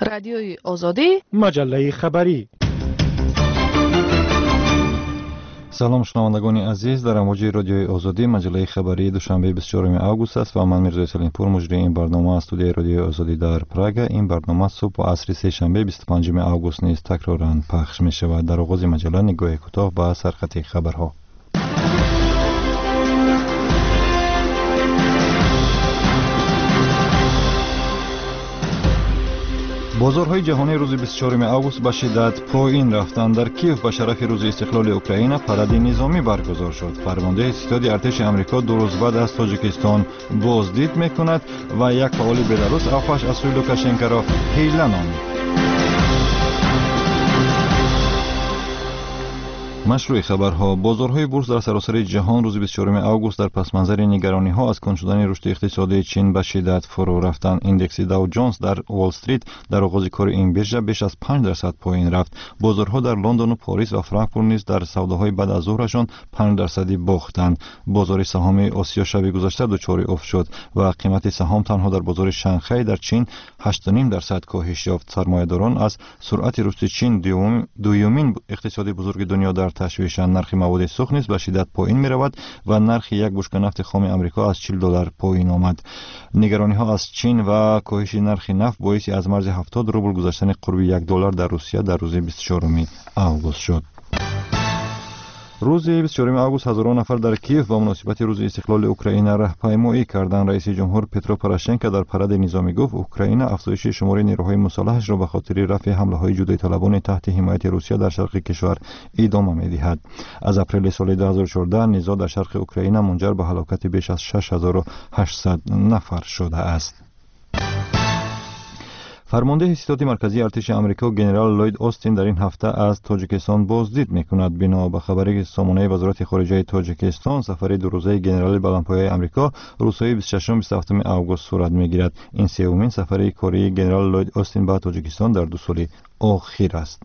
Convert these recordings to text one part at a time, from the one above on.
رادیوی آزادی، مجله خبری. سلام شنوندگان عزیز، در امواج رادیوی آزادی مجله خبری دوشنبه 24 آگوست است و من میرزا سلیمپور مجری این برنامه از استودیوی رادیوی آزادی در پراگ. این برنامه صبح و عصر سه شنبه 25 آگوست نیز تکرارا پخش می شود. در آغاز مجله نگاه کوتاه به سرخط خبرها. بازارهای جهانی روز 24 آگوست به شدت پایین رفتند. در کیف به شرف روز استقلال اوکراین پرده نظامی برگزار شد. فرمانده ستاد ارتش آمریکا 2 روز بعد از تاجیکستان بازدید میکند و یک فعال بلاروس آفش از سوی لوکاشنکو را حیله نامید. مشروع خبرها. بازارهای بورس در سراسر جهان روز 24 آگوست در پس منظر نگرانی‌ها از کند شدن رشد اقتصادی چین به شدت فرو رفتند. ایندکس داو جونز در وال استریت در آغاز کار این بیرژه بیش از 5% پایین رفت. بازارها در لندن و پاریس و فرانکفورت نیز در سوداهای بعد از ظهرشان 5% باختند. بازار سهام آسیا شب گذشته دچار افت شد و قیمت سهام تنها در بازار شانگهای در چین 8.5% کاهش یافت. سرمایه‌داران از سرعت رشد چین دومین اقتصاد بزرگ دنیا در تشویشند. نرخ مواد سوخت نیز به شدت پایین می رود و نرخ یک بشکه نفت خام آمریکا از $40 پایین آمد. نگرانی ها از چین و کاهش نرخ نفت باعث از مرز 70 روبل گذشتن قرب $1 در روسیه در روز 24 آگوست شد. روز 24 آگوست هزاران نفر در کیف با مناسبت روز استقلال اوکراین راهپیمایی کردند. رئیس جمهور پترو پوراشنکو در پرد نظامی گفت اوکراین افزایش شمار نیروهای مسلحش را به خاطر رفع حمله‌های جدایی طلبان تحت حمایت روسیه در شرق کشور ادامه می‌دهد. از اپریل سال 2014 نزاع در شرق اوکراین منجر به هلاکت بیش از 6800 نفر شده است. فرمانده ستاد مرکزی ارتش آمریکا جنرال لوید استین در این هفته از تاجیکستان بازدید میکند. بنا به خبری سامانه وزارت خارجه تاجیکستان، سفر 2 روزه جنرال بلندپایه آمریکا روزهای 26-27 آگوست صورت میگیرد. این سومین سفر کاری جنرال لوید استین به تاجیکستان در 2 سال اخیر است.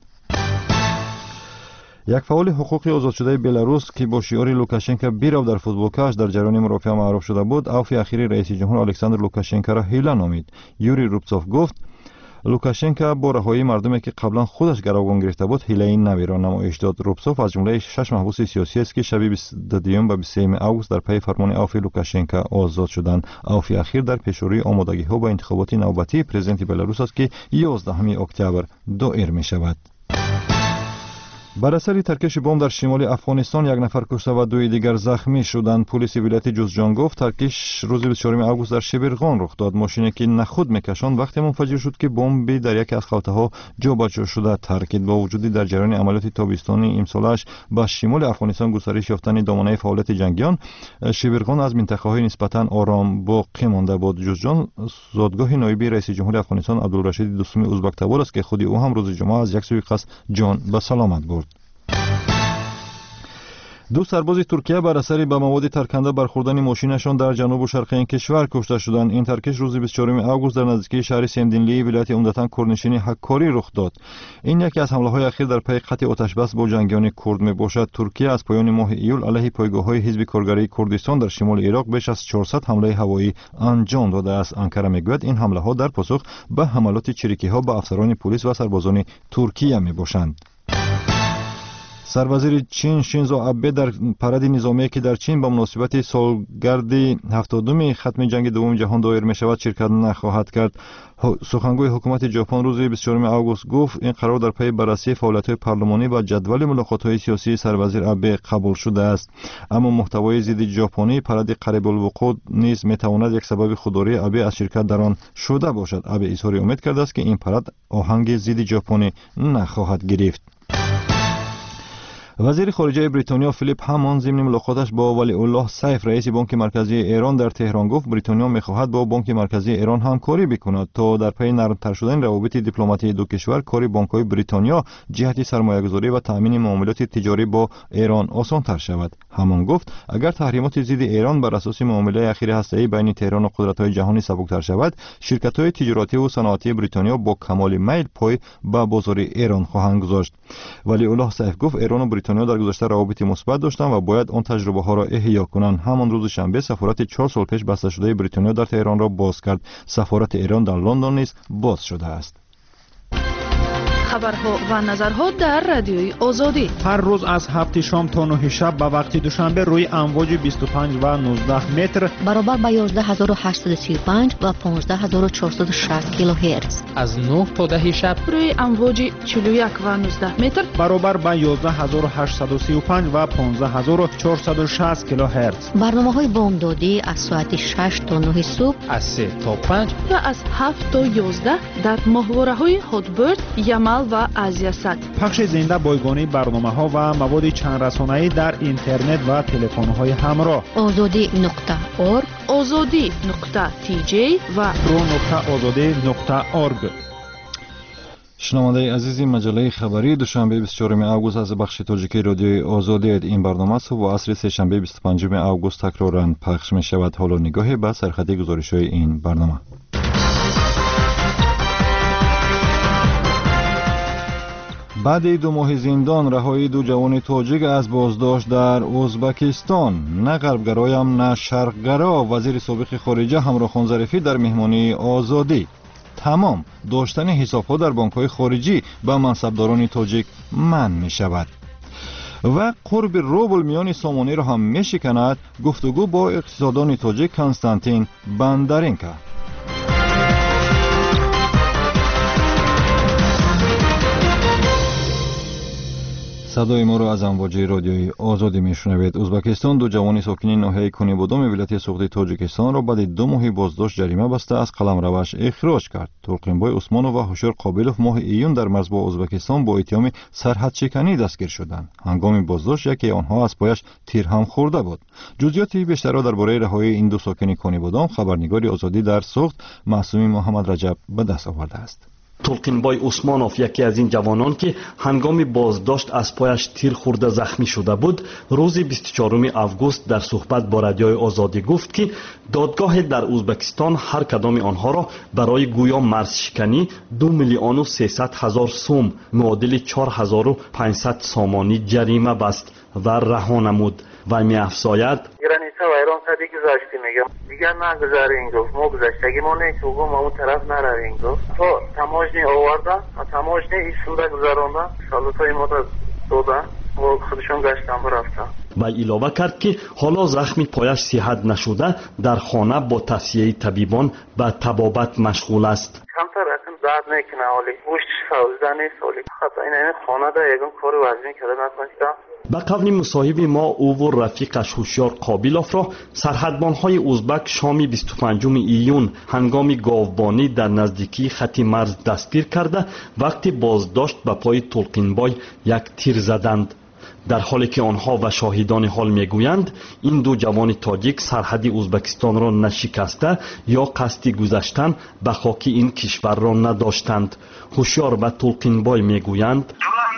یک فعال حقوقی آزاد شده بلاروس که با شعار لوکاشنکو بیرو در فوتبالکش در جریان مرافعه معروف شده بود، عفو اخیر رئیس جمهور الکساندر لوکاشنکو را حیله نامید. یوری روبتسوف گفت لوکاشنکو با رهایی مردمی که قبلا خودش گروگان گرفته بود حیله نوی را نمایش داد. روبتسوف از جمله 6 محبوس سیاسی است که شب 22 و 23 آگوست در پی فرمان عفو لوکاشنکو آزاد شدند. عفو اخیر در پیشروی آمادگی‌ها با انتخابات نوبتی پرزیدنت بلاروس است که 11 اکتبر دایر می شود. بر اثر ترکش بمب در شمال افغانستان 1 نفر کشته و 2 دیگر زخمی شدند. پلیس ولایت جوزجان گفت ترکش روز 24 آگوست در شبرغان رخ داد. ماشینی که نخود میکشاند وقتی منفجر شد که بمبی در یکی از خلطه‌ها جابجا شده ترکید. با وجود در جریان عملیات تابستانی امسالش به شمال افغانستان گسترش یافتن دامنه فعالیت جنگیان، شبرغان از منطقه‌های نسبتاً آرام باقی مانده بود. جوزجان زادگاه نایب رئیس جمهور افغانستان عبدالرشید دوستمی ازبک‌تبار است که خود او هم روز جمعه از یک سوی قصد جان به سلامت برد. 2 سرباز ترکیه بر اثر به مواد ترکنده برخوردن ماشینشان در جنوب و شرق این کشور کشته شدند. این ترکش روز 24 آگوست در نزدیکی شهر سمدینلی ولایت عمدتاً کردنشین حکاری رخ داد. این یکی از حمله‌های اخیر در پی قطع آتش‌بس با جنگیان کرد میباشد. ترکیه از پایان ماه ایول علیه پایگاه‌های حزب کارگری کردستان در شمال عراق بیش از 400 حمله هوایی انجام داده است. انکره میگوید این حمله‌ها در پاسخ به حملات چریکی‌ها به افسران پلیس و سربازان ترکیه میباشند. سروزیر چین شینزو آبه در پرد نظامی که در چین با مناسبت سالگرد 72 ختم جنگ دوم جهان دایر می شود شرکت نخواهد کرد. سخنگوی حکومت ژاپن روز 24 آگوست گفت این قرار در پی بررسی فعالیت‌های پارلمانی و جدول ملاقات‌های سیاسی سروزیر آبه قبول شده است. اما محتوای ضد ژاپنی پرد قریب الوقوع نیز می‌تواند یک سبب خودداری آبه از شرکت در آن شده باشد. آبه اظهار امید کرده است که این پرد آهنگ ضد ژاپنی نخواهد گرفت. وزیر خارجه بریتانیا فیلیپ هامون ضمن ملاقاتش با ولی الله سیف رئیس بانک مرکزی ایران در تهران گفت بریتانیا می‌خواهد با بانک مرکزی ایران همکاری بکند تا در پی نرم‌تر شدن روابط دیپلماتی دو کشور کار بانک‌های بریتانیا جهت سرمایه‌گذاری و تأمین معاملات تجاری با ایران آسان‌تر شود. هامون گفت اگر تحریمات ضد ایران بر اساس معامله اخیر هسته‌ای بین تهران و قدرت‌های جهانی سبک‌تر شود، شرکت‌های تجارتی و صنعتی بریتانیا با کمال میل پای به بازار ایران خواهند گذاشت. ولی الله سیف گفت ایران و بریتانیا در گذشته روابط مثبت داشتند و باید آن تجربه ها را احیا کنند. همان روز شنبه سفارت 4 سال پیش بسته شده بریتانیا در تهران را باز کرد. سفارت ایران در لندن نیز باز شده است. خبرها و نظرها در رادیوی آزادی. هر روز از 7 شام تا 9 شب به وقت دوشنبه روی امواج 25 و 19 متر برابر با 11835 و 15460 کیلوهرتز. از 9 تا 10 شب روی امواج 41 و 19 متر برابر با 11835 و 15460 کیلوهرتز. برنامه‌های بامدادی از ساعت 6 تا 9 صبح، از 3 تا 5 و از 7 تا 11 در ماهواره‌های هاتبرد، یمل و آزیاسات. پخش زنده بایگانی برنامه‌ها و مواد چند رسانه‌ای در اینترنت و تلفن‌های همراه. azadi.org، azadi.tj و pro.azadi.org. شنونده عزیزی، مجله خبری دوشنبه 24 اوگوست از بخش تاجیکی رادیوی آزادی. این برنامه صبح و عصر سه‌شنبه 25 اوگوست تکراراً پخش می شود. حالا نگاهی به سرخط گزارش‌های این برنامه. بعد 2 ماه زندان رهایی 2 جوان تاجیک از بازداشت در ازبکستان. نه غربگرایم نه شرقگرا. وزیر سابق خارجه همراخان ظریفی در مهمانی آزادی. تمام داشتن حساب‌ها در بانک‌های خارجی به منصبداران تاجیک منع می شود. و قرب روبل میان سامانه را هم می شکند. گفتگو با اقتصاددان تاجیک کنستانتین بندرینکا. صدای ما را از امواج رادیوی آزادی میشنوید. ازبکستان 2 جوان ساکن ناحیه کنیبودام ولایت سوخته تاجیکستان را بعد 2 ماه بازداشت جریمه بسته از قلمروش اخراج کرد. تلقینبای عثمانوف و هوشیار قابلوف ماه ایون در مرز با ازبکستان با اتهام سرحد شکنی دستگیر شدند. هنگام بازداشت یکی آنها از پایش تیر هم خورده بود. جزئیات بیشتر را درباره رهایی این 2 ساکن کنیبودام خبرنگار آزادی در سوخت معصومی محمد رجب به دست آورده است. تلقینبای عثمانوف یکی از این جوانان که هنگام بازداشت از پایش تیر خورده زخمی شده بود، روز 24 اوگوست در صحبت با رادیوی آزادی گفت که دادگاه در ازبکستان هر کدام آنها را برای گویا مرز شکنی 2,300,000 سوم معادل 4500 سامانی جریمه بست و رها نمود. و می افزاید وایران دیگه گذاشتی میگم دیگه نگذارین گفت ما گذاشتگی ما نیتوگو ما اون طرف نروین گفت تو تماشنی آوردن و تماشنی ایشون دا گذاروندن شالوتای ما دادن و خودشون گشتن برفتن. و علاوه کرد که حالا زخمی پایش صحت نشده در خانه با توصیه طبیبان به طبابت مشغول است. کمتر رقم درد نکنه حالی گوشت سوزده نیست حالی خطا این خانه دا یکم کار وزنی کرده نکنیدم. به قول مصاحب ما او و رفیقش هوشیار قابلوف را سرحدبان‌های ازبک شام 25 ایون هنگام گاوبانی در نزدیکی خط مرز دستگیر کرده وقتی بازداشت به پای تلقینبای یک تیر زدند. در حالی که آنها و شاهدان حال میگویند این 2 جوان تاجیک سرحد ازبکستان را نشکسته یا قصد گذشتن به خاک این کشور را نداشتند. هوشیار و تلقینبای میگویند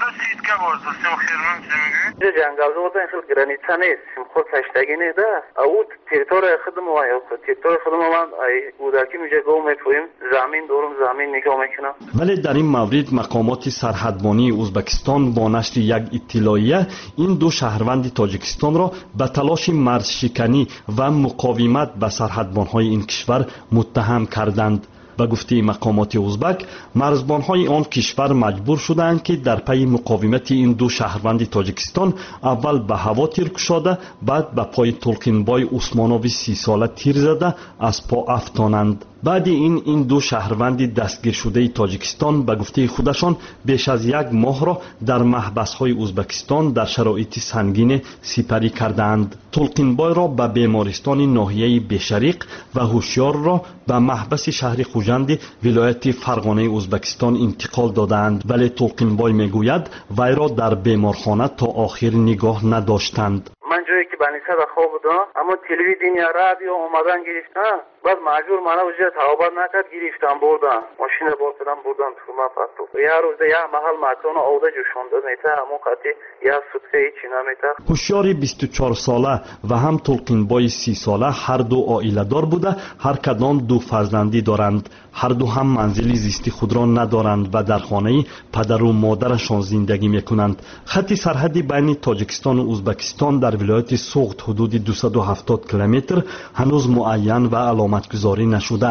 جنگل بودن خیلی گرانیتا نیست خود کشتگی نیده او تریتور خودم و تریتور خودم من بوداکی میجه گو میپویم زمین دورم زمین نگاه میکنم. ولی در این مورد مقامات سرحدبانی ازبکستان با نشر یک اطلاعیه این 2 شهروند تاجیکستان را به تلاش مرز شکنی و مقاومت به سرحدبانهای این کشور متهم کردند. به گفته مقامات ازبک مرزبانهای آن کشور مجبور شدند که در پی مقاومت این 2 شهروند تاجیکستان اول به هوا تیر کشاده بعد به پای تلقینبای عثمانوف 30 ساله تیر زده از پا افشانند. بعد این 2 شهروند دستگیر شده تاجیکستان به گفته خودشان بیش از 1 ماه را در محبس‌های ازبکستان در شرایط سنگین سپری کردند. تلقینبای را به بیمارستان ناحیه بشریق و هوشیار را به محبس شهر خوجند ولایت فرغانه ازبکستان انتقال دادند. ولی تلقینبای میگوید وی را در بیمارخانه تا آخر نگاه نداشتند. من جایی که بنیسه به خواب بودم اما تلویزیون یا رادیو اومدن گرفتن بعد مجبور منو وجه توابت نکرد گرفتن بردن ماشین بردن تو مفتو یه روز یه محل مکان آوده جوشونده میته همون خطی یه سوتکه هیچی نمیته. هوشیار 24 ساله و هم تلقینبای 30 ساله هر 2 عائله دار بوده هر کدام 2 فرزندی دارند. هر 2 هم منزل زیستی خود را ندارند و در خانه پدر و مادرشان زندگی میکنند. خط سرحدی بین تاجیکستان و ازبکستان در ولایت سوغد حدود 270 کیلومتر هنوز معین و علامت گذاری نشده است.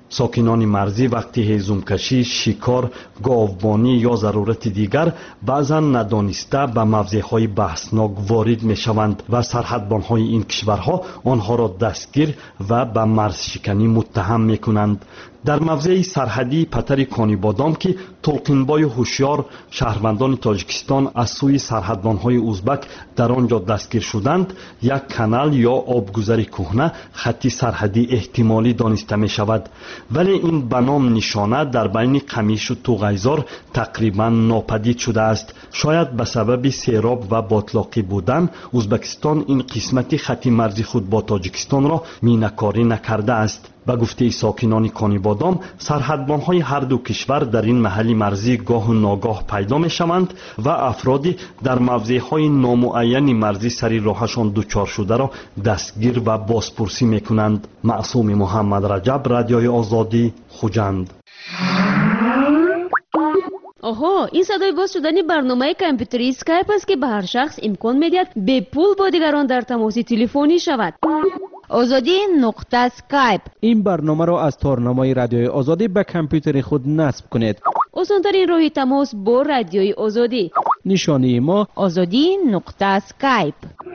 ساکنان مرزی وقتی هیزمکشی، شکار، گاوبانی یا ضرورت دیگر بعضا ندانسته به موضعهای بحثناک وارد می شوند و سرحدبانهای این کشورها آنها را دستگیر و به مرز شکنی متهم می کنند. در موضع سرحدی پتر کانیبادام که تلقینبای هوشیار شهروندان تاجیکستان از سوی سرحدبانهای ازبک در آنجا دستگیر شدند، یک کانال یا آبگذر کهنه خطی سرحدی احتمالی دانسته می شود، ولی این به نام نشانه در بین قمیش و توغیزار تقریبا ناپدید شده است. شاید به سبب سیراب و باطلاقی بودن ازبکستان این قسمت خطی مرزی خود با تاجیکستان را مینه‌کاری نکرده است. به گفته ساکنان کانیبادام، سرحدبانهای هر دو کشور در این محل مرزی گاه و ناگاه پیدا می شوند و افرادی در موضعهای نامعین مرزی سری راهشان دچار شده را دستگیر و بازپرسی می کنند. معصوم محمد رجب، رادیوی آزادی، خوجند. آها، این صدای باز شدنی برنامه کامپیوتری اسکایپ است که به هر شخص امکان می‌دهد به پول با دیگران در تماس تلفنی شود. آزادی نقطه اسکایپ. این برنامه را از تارنمای رادیوی آزادی به کامپیوتر خود نصب کنید. آسان‌ترین راه تماس با رادیوی آزادی. نشانی ما آزادی نقطه اسکایپ.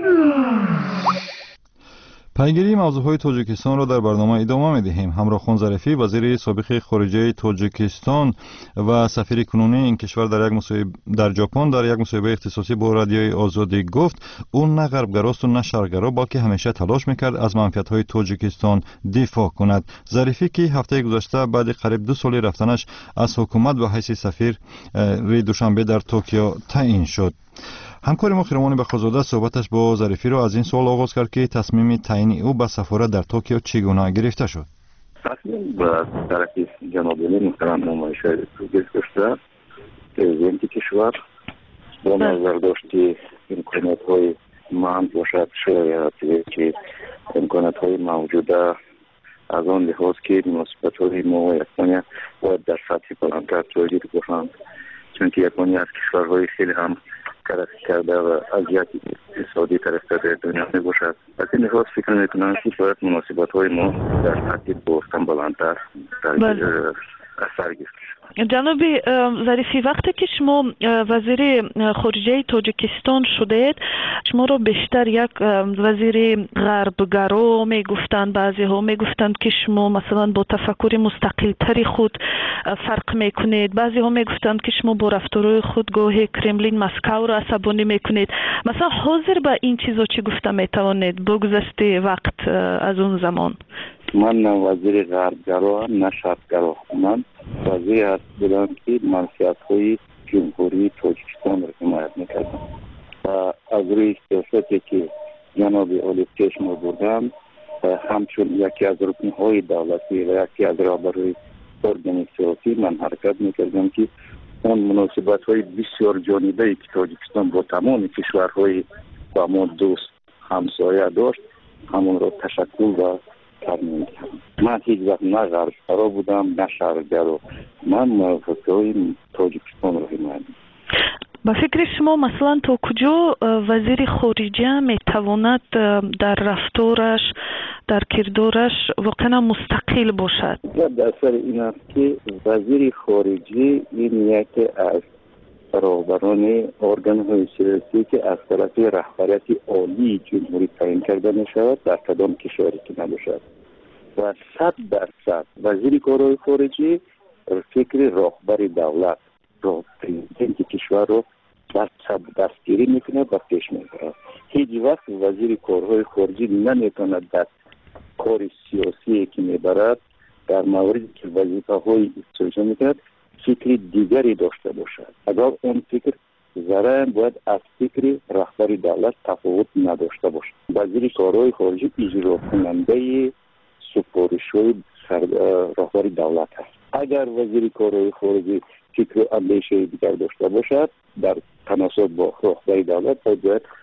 پیگیری موضوعهای تاجیکستان را در برنامه ادامه می‌دهیم. همراه ظریفی، وزیر سابق خارجه تاجیکستان و سفیر کنونی این کشور در ژاپن در یک مصاحبه اختصاصی با رادیوی آزادی گفت او نه غربگراست و نه شرقگرا، بلکه همیشه تلاش می‌کرد از منفعت‌های تاجیکستان دفاع کند. ظریفی که هفته گذشته بعد قریب 2 سال رفتنش از حکومت به حیث سفیر دوشنبه در توکیو تعیین شد. همکار ما خیرمان بخازاده صحبتش با ظریفی را از این سوال آغاز کرد که تصمیم تعیین او به سفارت در توکیو چگونه گرفته شد. تصمیم به طرف جناب علی محترم نمایشگر گرفته پرزیدنت کشور با نظر داشت امکانات‌های مند باشد، شاید که امکانات‌های موجوده از آن لحاظ که مناسبت‌های ما و یکمانی باید در سطح بلندتر جایگیر باشند، چون که یکمانی از کشورهای خیلی هم ترقی کرده و اذیت اقتصادی طرف در دنیا می باشد. از این لحاظ فکر میکنم که باید مناسبت‌های ما در سطح باستان بلندتر اثر گرفت. جناب ظریفی، وقتی که شما وزیر خارجه تاجیکستان شدید، شما رو بیشتر یک وزیر غربگرا میگفتند، بعضی ها میگفتند که شما مثلا با تفکر مستقل تری خود فرق میکنید، بعضی ها میگفتند که شما با رفتارهای خود گاهی کرملین مسکو رو عصبانی میکنید. مثلا حاضر به این چیزا چی گفته میتوانید بگذشته وقت از اون زمان؟ من نه وزیر غربگرا نه شرقگرا، من وزیر هست بودم که منفعت‌های جمهوری تاجیکستان را حمایت میکردم و از روی سیاستی که جناب عالی پیش ما بردم همچون یکی از رکنهای دولتی و یکی از رهبران ارگان سیاسی من حرکت میکردم که اون مناسبت‌های بسیار جانبه‌ای که تاجیکستان با تمام کشورهای با ما دوست همسایه داشت همون را تشکل و ترمیم کردم. من هیچ وقت نه غربگرا بودم نه شرقگرا، من منافعهای تاجیکستان را حمایت. با فکر شما مثلا تا کجا وزیر خارجه میتواند در رفتارش در کردارش واقعا مستقل باشد؟ در سر این است که وزیر خارجه این یکی از رهبران ارگان‌های سیاسی که از طرف رهبریت عالی جمهوری تعیین کرده می‌شود در کدام کشوری که نباشد و 100% وزیر کارهای خارجه فکر رهبر دولت را پرزیدنت کشور را دستگیری میکنه و پیش میبرد. هیچ وقت وزیر کارهای خارجه نمیتواند در کار سیاسی که میبرد در موردی که وظیفه‌های اجرا میکند فکر دیگری داشته باشد. اگر اون فکر ذره باید از فکر رهبر دولت تفاوت نداشته باشد. وزیر کارهای خارجه اجرا کننده سفارش‌های رهبر دولت است. اگر وزیر کارهای خارجه فکر و اندیشه دیگر داشته باشد در تناسب با رهبر دولت باید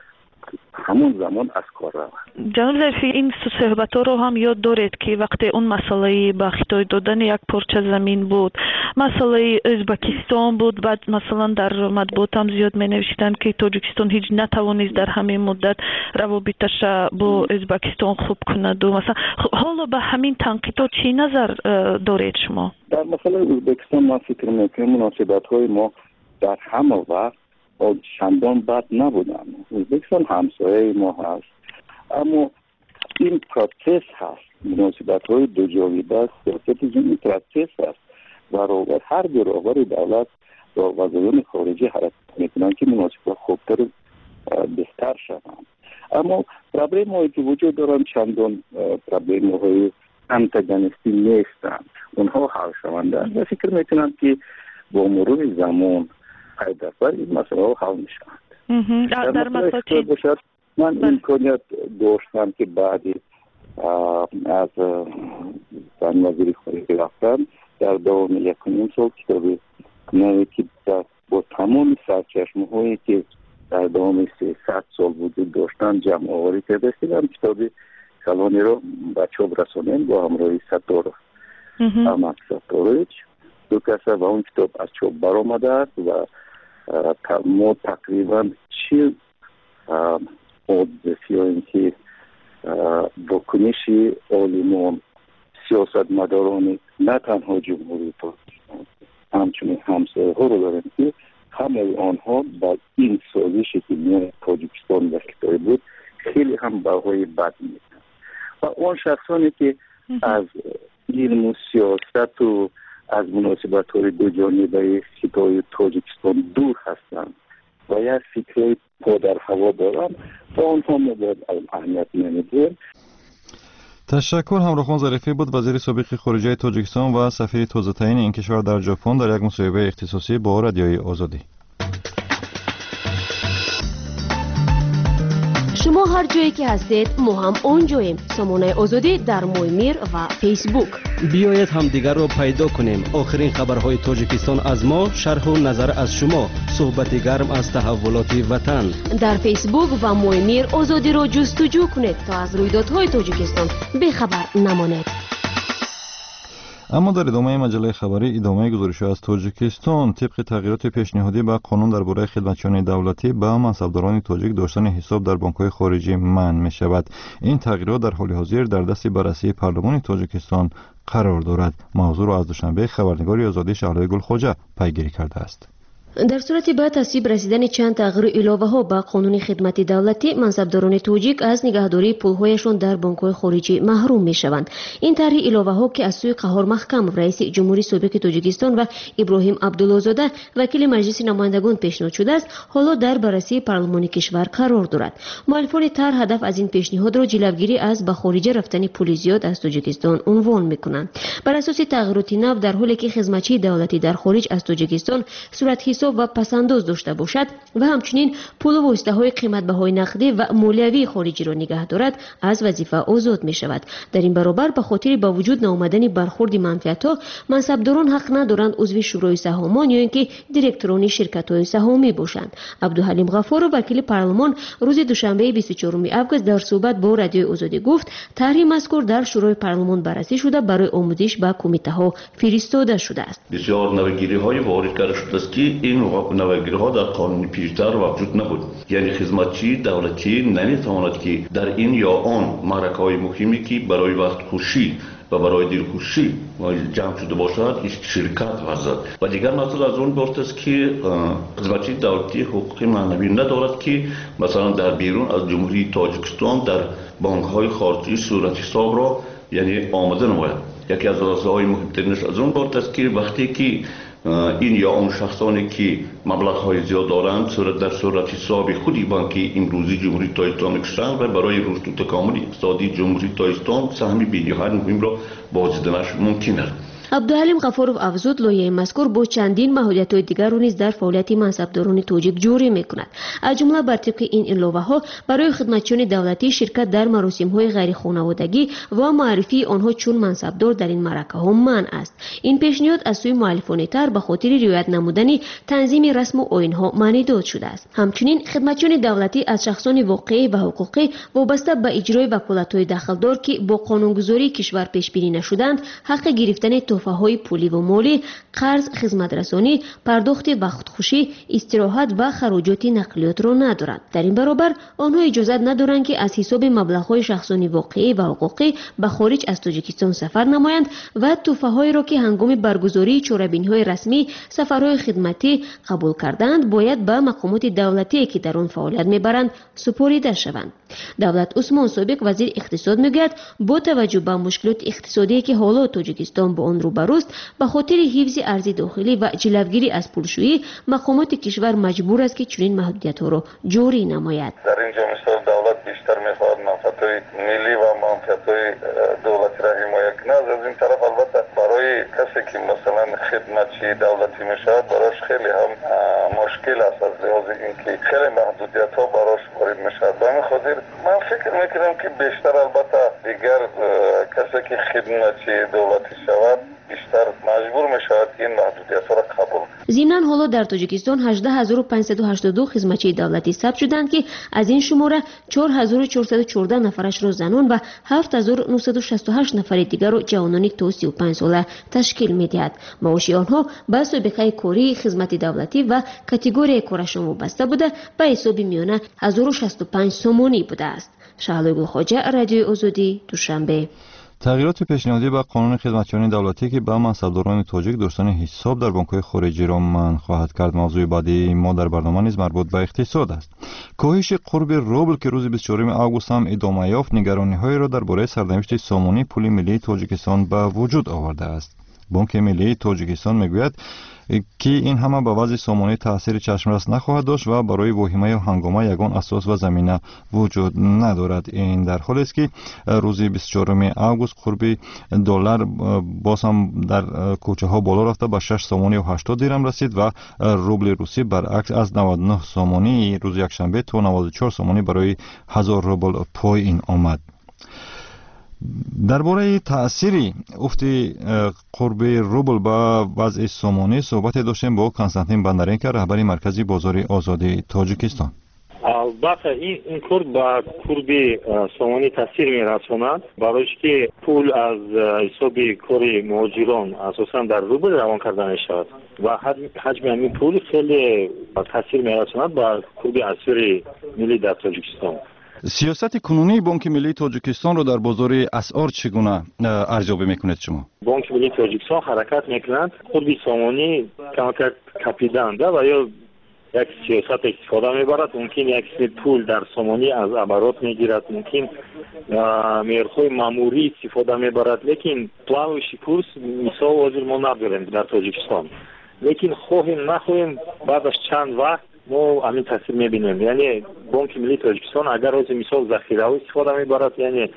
همون زمان از کار رفت. جناب ظریفی، این صحبت ها رو هم یاد دارید که وقتی اون مسئله بخشای دادن یک پارچه زمین بود، مسئله ازبکستان بود، بعد مثلا در مطبوعات هم زیاد می نوشتن که تاجیکستان هیچ نتوانست در همین مدت روابطش با ازبکستان خوب کند و مثلا حالا به همین تنقیدات چی نظر دارید شما؟ در مسئله ازبکستان من فکر میکنم مناسبت های ما در همه وقت چندان بد نبودن. ازبکستان همسایه ما هست، اما این پروسس هست، مناسبت های دو جانبه است، سیاست جمعی پروسس هست و هر دو رهبر دولت و وزران خارجه حرکت میکنن که مناسبت خوبتر بهتر شوند. اما پرابلم هایی که وجود دارن چندان پرابلم های انتگانیستی نیستن، اونها حل شوندن و فکر میکنم که با مرور زمان هر دفعه این مسئله ها حل میشوند. در مسئله باشد من امکانیت داشتم که بعدی از زن وزیر خارجه رفتن در دوام 1.5 سال کتاب نوی که با تمام سرچشمه هایی که در دوام 300 سال وجود داشتن جمع آوری کرده استیدم کتاب کلانی رو به چاپ رسانیم با همراهی ستار احمد ستارویچ دو کسه و اون کتاب از چاپ برآمده است و ما تقریبا 40 حادثه‌ای که واکنش عالمان سیاستمداران نه تنها جمهوری پاکستان همچنین همسایه ها رو دارن که همه آنها با این سازشی که میان تاجیکستان و خیلی بود خیلی هم بهای بد میدن و اون شخصانی که از علم و سیاست و از مناسبت های دو جانبه خطای تاجیکستان دور هستند و یک فکر پا در هوا دارن و آنها مباد اهمیت نمیدیم. تشکر. همراهان ظریفی بود، وزیر سابق خارجه تاجیکستان و سفیر تازه تعیین این کشور در ژاپن در یک مصاحبه اختصاصی با رادیوی آزادی. شما هر جایی که هستید ما هم اونجاییم. سامانه آزادی در مویمیر و فیسبوک. بیایید همدیگر رو پیدا کنیم. آخرین خبرهای تاجیکستان از ما، شرح و نظر از شما، صحبت گرم از تحولات وطن. در فیسبوک و مویمیر آزادی رو جستجو کنید تا از رویدادهای تاجیکستان بخبر نمانید. اما در ادامه مجله خبری ادامه گزارش از تاجیکستان طبق تغییرات پیشنهادی به قانون درباره خدمتچیان دولتی به منصبداران تاجیک داشتن حساب در بانک‌های خارجی منع می شود. این تغییرات در حال حاضر در دست بررسی پارلمان تاجیکستان قرار دارد. موضوع را از دوشنبه خبرنگار آزادی شهلا گلخوجه پیگیری کرده است. در صورت به تصویب رسیدن چند تغییر علاوه ها به قانون خدمت دولتی، منصبداران تاجیک از نگهداری پولهایشان در بانک‌های خارجی محروم می‌شوند. این طرح علاوه ها که از سوی قهار محکم رئیس جمهوری سابق تاجیکستان و ابراهیم عبدالله‌زاده وکیل مجلس نمایندگان پیشنهاد شده است، حالا در بررسی پارلمان کشور قرار دارد. مؤلفان طرح هدف از این پیشنهاد را جلوگیری از به خارج رفتن پول زیاد از تاجیکستان عنوان می‌کنند. بر اساس تغییرات نو، در حالی که خدمتچی دولتی در خارج از تاجیکستان صورت حساب و پسنداز داشته باشد و همچنین پول و واسطه‌های قیمت بهای نقدی و مالیوی خارجی را نگه دارد، از وظیفه آزاد می شود. در این برابر به خاطر با وجود نآمدن برخورد منفعت‌ها، منصبداران حق ندارند عضو شورای سهامان یا اینکه دیرکتوران شرکت‌های سهامی باشند. عبدالحلیم غفار، وکیل پارلمان، روز دوشنبه 24 آگوست در صحبت با رادیوی آزادی گفت طرح مذکور در شورای پارلمان بررسی شده برای آموزش به کمیته‌ها فرستاده شده است. بسیار نوگیری‌های وارد کرده شده است که این نوگیری‌ها در قانون پیشتر وجود نبود. یعنی خدمتچی دولتی نمی‌تواند که در این یا آن معرکه‌های مهمی که برای وقت کشی و برای دلکشی جمع شده باشد شرکت ورزد. و دیگر مسئله از اون بارت است که خدمتچی دولتی حقوق معنوی ندارد که مثلا در بیرون از جمهوری تاجیکستان در بانک‌های خارجی صورت حساب را یعنی آماده نماید. یکی از راسته مهمترینش از اون بارت است که وقتی که این یا اون شخصانی که مبلغ‌های زیاد دارند در صورت حساب خودی بانکی امروزی جمهوری تاجیکستان می‌کشند و برای رشد و تکامل اقتصادی جمهوری تاجیکستان سهمی بی‌نهایت مهم را بازدیدنش ممکن است. عبدالحلیم غفورов افزود لایحه مذکور با چندین محدودیت‌های دیگر رو نیز در فعالیت منصبداران تاجیک جوری می‌کند. از جمله بر طبق این لایحه‌ها برای خدمتچیان دولتی شرکت در مراسم‌های غیر خانوادگی و معرفی آنها چون منصبدار در این معرکه‌ها منع است. این پیشنهاد از سوی مؤلفان تر به خاطر رعایت نمودن تنظیم رسم و آیین‌ها معنی داد شده است. همچنین خدمتچیان دولتی از شخصان واقعی و حقوقی وابسته به اجرای وکالت‌های دخلدار که با قانونگذاری کشور پیش بینی نشدند حق گرفتن تحفه‌های پولی و مالی، قرض، خدمترسانی، پرداخت وقتخوشی، استراحت و خراجات نقلیات را ندارند. در این برابر آنها اجازه ندارند که از حساب مبلغ‌های شخصان واقعی و حقوقی به خارج از تاجیکستان سفر نمایند و تحفه‌هایی را که هنگام برگزاری چهاربینی‌های رسمی سفرهای خدمتی قبول کردند باید به مقامات دولتی که در آن فعالیت می‌برند سپرده شوند. دولت عثمان سابق وزیر اقتصاد میگوید با توجه به مشکلات اقتصادی که حالا تاجیکستان با آن روبروست به خاطر حفظ ارز داخلی و جلوگیری از پولشویی مقامات کشور مجبور است که چنین محدودیت‌ها را جاری نماید. در اینجا مثلا دولت بیشتر می‌خواهد منفعت‌های ملی و منفعت‌های دولتی را حمایت کند. از این طرف البته برای کسی که مثلا خدمتچی دولتی میشود براش خیلی هم مشکل است از لحاظ اینکه خیلی محدودیت‌ها براش وارد میشود. به همین خاطر من فکر میکنم که بیشتر البته دیگر کسی که خدمتچی دولتی شود بیشتر مجبور میشود این محدودیت‌ها را قبول. ضمناً حالا در تاجیکستان 18582 خدمتچی دولتی ثبت شدند که از این شماره 4414 نفرش را زنان و 7968 نفر دیگر را جوانان تا 35 ساله تشکیل می‌دهد. معاش آنها به سابقه کاری، خدمت دولتی و کاتگوری کارشان وابسته بوده به حساب میانه 1065 سومانی بوده است. شهلا گلخواجه، رادیوی آزادی، دوشنبه. تغییرات پیشنهادی به قانون خدمتچیان دولتی که به منصبداران تاجیک داشتن حساب در بانک‌های خارجی را منع خواهد کرد. موضوع بعدی ما در برنامه نیز مربوط به اقتصاد است. کاهش قرب روبل که روز 24 آگوست هم ادامه یافت نگرانی‌های را درباره سرنوشت سامانی پول ملی تاجیکستان به وجود آورده است. بانک ملی تاجیکستان میگوید که این همه به وضع سامانی تاثیر چشمرس نخواهد داشت و برای واهمه و هنگامه یگان اساس و زمینه وجود ندارد. این در حالی است که روز 24 آگوست قرب دلار باز هم در کوچه ها بالا رفته به 6 سامانی و 80 درم رسید و روبل روسی برعکس از 99 سامانی روز یکشنبه تا 94 سامانی برای 1000 روبل پایین آمد. درباره تأثیر افت قرب روبل با وضع سامانی صحبت داشتیم با کنستانتین بندرینکا، رهبر مرکزی بازار آزادی تاجیکستان. البته این کار با قرب سامانی تاثیر می‌رساند، برای که پول از حساب کار مهاجران اساساً در روبل روان کرده می‌شود و حجم این پول خیلی تاثیر می‌رساند با قرب اسعار ملی در تاجیکستان. سیاست کنونی بانک ملی تاجیکستان رو در بازار اسعار چگونه ارزیابی میکنید شما؟ بانک ملی تاجیکستان حرکت میکند قرب سامانی کمتر کپیدنده و یا یک سیاست استفاده میبرد. ممکن یک قسم پول در سامانی از عبارات میگیرد، ممکن میرخوی ماموری استفاده میبرد، لیکن плавающий کورس مثال واضح ما نداریم در تاجیکستان. لیکن خواهیم نخواهیم بعد از چند وقت ما همین تاثیر میبینیم. یعنی بانک ملی تاجیکستان اگر از مثال ذخیره استفاده میبرد، یعنی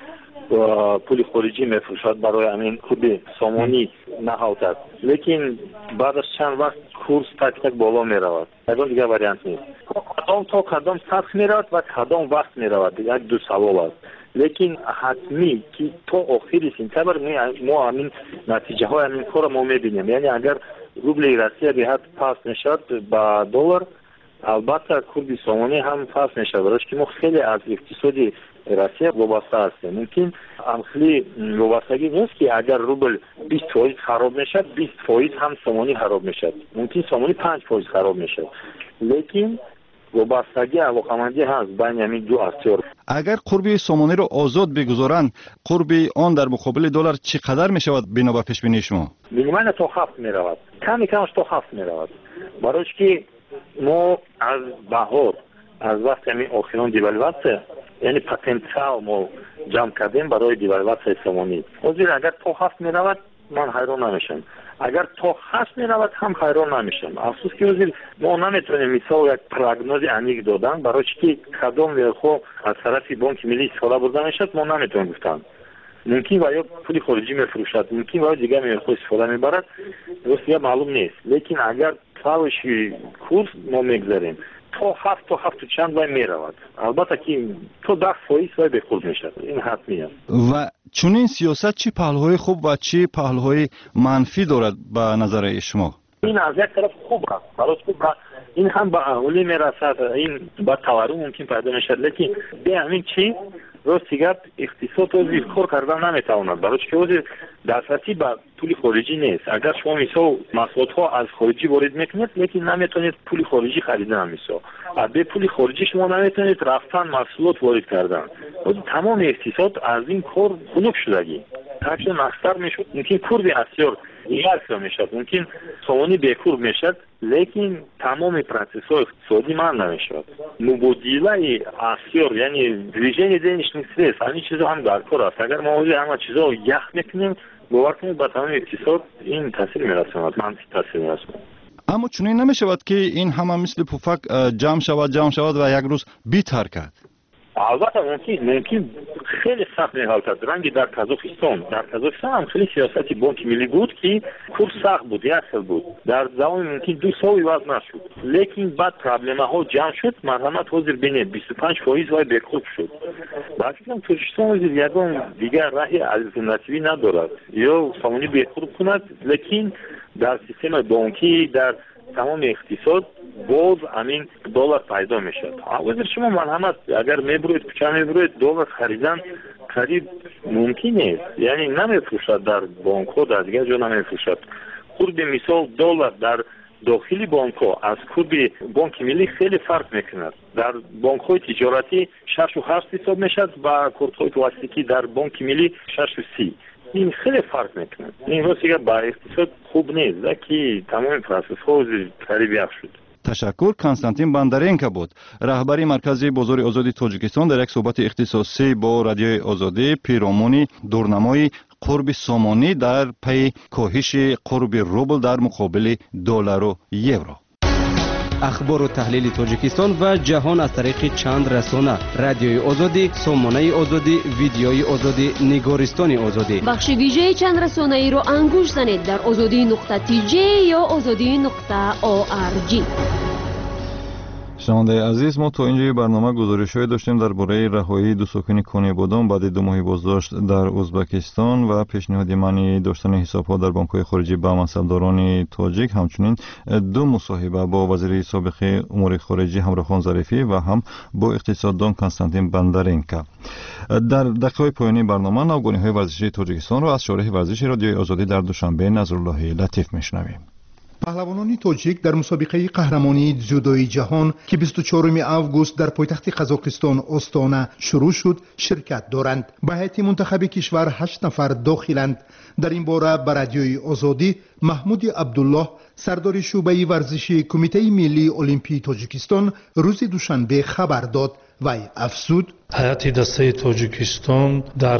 پول خارجی میفروشد برای همین خود سامانی نهایت، لیکن بعد از چند وقت کورس تک بالا میرود. اگر دیگه واریانت نیست. کدام تا کدام سخت میرود و کدام وقت میرود، یک دو سوال است. لیکن حتمی که تا آخر سپتامبر ما همین نتیجه های همین کار ما میبینیم. یعنی اگر روبل روسیه به حد پاس نشد با دلار، البته قرب سامانی هم پاس میشود، برای که ما خیلی از اقتصاد روسیه وابسته هستیم. ممکن خیلی وابستگی نیست که اگر روبل 20% خراب میشد 20% هم سامانی خراب میشد، ممکن سامانی 5% خراب میشد، لیکن وابستگی علاقمندی هست بین همین دو اختیار. اگر قرب سامانی رو آزاد بگذارند قرب آن در مقابل دلار چقدر میشود بنا به پیش بینی شما؟ مینیماً تا 7 میرود، کمی کمش تا 7 میرود، برای که ما از بهار از وقت همین آخران دیوالواسیون یعنی پتانسیل ما جمع کردیم برای دیوالواسیون سامانی. حاضر اگر تا 7 میرود من حیران نمیشم، اگر تا 8 میرود هم حیران نمیشم. افسوس که حاضر ما نمیتونیم مثال یک پروگنوز عمیق دادن، برای که کدام ویرخو از طرف بانک ملی استفاده برده میشد ما نمیتونیم گفتن. ممکن و یا پول خارجی میفروشد، ممکن و یا دیگه میخواد استفاده میبرد، درسته معلوم نیست. لیکن اگر فاوش کورس ما میگذاریم تا 7 تا 7 چند وای میرود، البته که تو 10% وای به خود میشد، این حتمیه. و چون این سیاست چی پهلوهای خوب و چی پهلوهای منفی دارد به نظر شما؟ این از یک طرف خوب است، برای خوب این هم به اولی میرسد، این با تورم ممکن پیدا میشد، لیکن به همین چی راستیگه اقتصاد رو زیرکار کردن نمیتواند، برای که وزیر دسترسی به پول خارجی نیست. اگر شما مثلا محصولات ها از خارجی وارد میکنید لیکن نمیتونید پول خارجی خریدن، مثلا به پول خارجی شما نمیتونید رفتن محصولات وارد کردن. تمام اقتصاد از این کار خنک شدگی تاکش مستر میشد، ممکن کور به اسیار یکسا میشد، ممکن سوانی به کور میشد، لیکن تمام پروسس های اقتصادی من نمیشد. مبادله اسیار یعنی دیویژن دینش نیست، همین چیزا هم در کار است. اگر ما همه چیزا یخ میکنیم باور کنید به تمام اقتصاد این تاثیر میرساند، منفی تاثیر میرساند. اما چنین نمیشود که این همه مثل پفک جمع شود و یک روز بی‌حرکت. البته ممکن خیلی سخت می‌حال کرد. رنگی در قزاقستان هم خیلی سیاستی بانک ملی بود که کورس سخت بود، یک سال بود، در زمان ممکن 2 سال عوض نشد، لیکن بعد پرابلم ها جمع شد، مرحمت حاضر بینه 25% وای بکوب شد. بعد دیدم ترکستان وزیر یگان دیگر راهی الټرناتیوی ندارد، یا سامانی بکوب کند، لیکن در سیستم بانکی در تمام اقتصاد باز همین دلار پیدا میشد. وزیر شما مرحمت اگر میبروید کجا میبروید دلار خریدن قریب ممکن نیست، یعنی نمیفروشد در بانک ها، در دیگر جا نمیفروشد. خود مثال دلار در داخلی بانک ها از کورد بانک ملی خیلی فرق میکند. در بانک های تجارتی 6.8 حساب میشد و کورد های پلاستیکی در بانک ملی 6.30. این خیلی فرق میکنه. این روزی با اقتصاد خوب نیست، که تمام پروسس ها قریب یک شد. تشکر. کنستانتین بندرینکا بود، رهبری مرکز بازار آزادی تاجیکستان، در یک صحبت اختصاصی با رادیوی آزادی پیرامون دورنمای قرب سامانی در پی کاهش قرب روبل در مقابل دلار و یورو. اخبار و تحلیل تاجیکستان و جهان از طریق چند رسانه: رادیوی آزادی، سامانه آزادی، ویدیوی آزادی، نگارستان آزادی. بخش ویژه چند رسانه ای را انگوش زنید در azadi.tj یا azadi.org. شنونده عزیز، ما تا اینجا برنامه گزارش‌های داشتیم درباره رهایی دو ساکن کونی بادام بعد 2 ماه بازداشت در ازبکستان و پیشنهاد منع داشتن حساب‌ها در بانک‌های خارجی به منصبداران تاجیک، همچنین 2 مصاحبه با وزیر سابق امور خارجه همراخان ظریفی و هم با اقتصاددان کنستانتین بندرینکا. در دقایق پایانی برنامه نوگانی‌های ورزشی تاجیکستان را از شارح ورزشی رادیوی آزادی در دوشنبه نظرالله لطیف میشنویم. پهلوانان تاجیک در مسابقه قهرمانی جودوی جهان که 24 آگوست در پایتخت قزاقستان استانا شروع شد شرکت دارند. به هیئت منتخب کشور 8 نفر داخلند. در این باره به رادیوی آزادی محمود عبدالله، سردار شعبه ورزشی کمیته ملی المپی تاجیکستان، روز دوشنبه خبر داد. وی افزود: هیئت دسته تاجیکستان در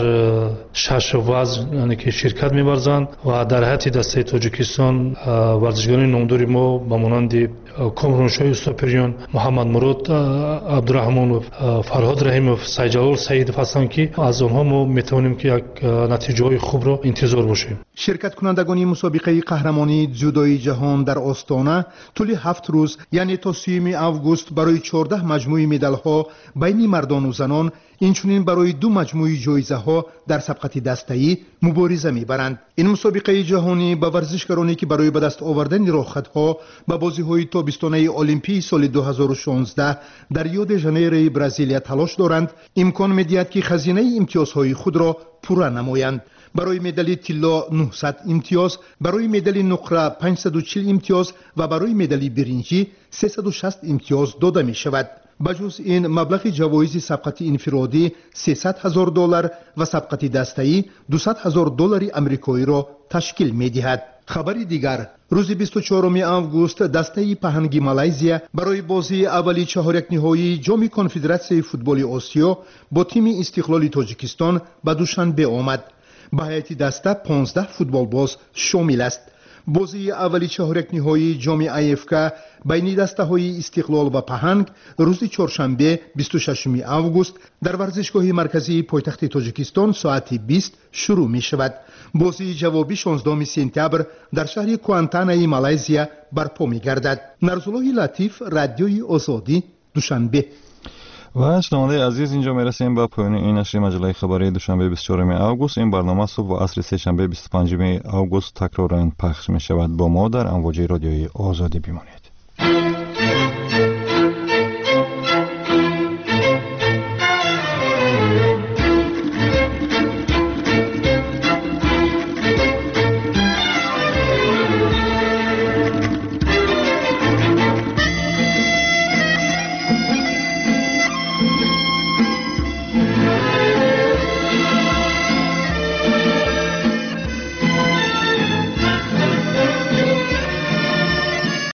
6 وزن که شرکت می‌ورزند و در هیئت دسته تاجیکستان ورزشکاران نامدار ما به مانند کامرانشاه استاپریان، محمد مراد عبدالرحمن، فرهاد رحیمов، سیدجلال سعیدov هستند که از آنها ما می‌توانیم که یک نتیجه‌های خوب را انتظار باشیم. شرکت کنندگان مسابقه قهرمانی جودوی جهان در آستانه طول 7 روز یعنی تا 30 آگوست برای 14 مجموعه مدال‌ها بین مردان و زنان، اینچنین برای 2 مجموعه جایزه ها در سبقت دسته‌ای مبارزه می‌برند. این مسابقه جهانی به ورزشکارانی که برای به دست آوردن راه‌حل‌ها به بازی‌های تابستانه المپی سال 2016 در ریو د ژانیرو برزیل تلاش دارند، امکان می‌دهد که خزینه امتیازهای خود را پوره نمایند. برای مدال طلا 900 امتیاز، برای مدال نقره 540 امتیاز و برای مدال برنجی 360 امتیاز داده می‌شود. بجز این مبلغ جوایز سبقت انفرادی $300,000 و سبقت دسته‌ای $200,000 آمریکایی را تشکیل می‌دهد. خبر دیگر: روز 24 آگوست دسته پهنگی مالزیا برای بازی اولی چهارک نهایی جام کنفدراسیون فوتبال آسیا با تیم استقلال تاجیکستان به دوشنبه آمد. به هیئت دسته 15 فوتبال باز شامل است. بازی اولی چهارک نهایی جام افک بین دسته‌های استقلال و پهنگ روز چهارشنبه 26 آگوست در ورزشگاه مرکزی پایتخت تاجیکستان ساعت 20 شروع می شود. بازی جوابی 16 سپتامبر در شهر کوانتانای مالزیا برپا می گردد. نرزالله لطیف، رادیوی آزادی، دوشنبه. و شنونده عزیز، اینجا میرسیم به پایان این نشر مجله خبری دوشنبه 24 آگوست. این برنامه صبح و عصر سه‌شنبه 25 آگوست تکرارا پخش می شود. با ما در امواج رادیوی آزادی بمانید.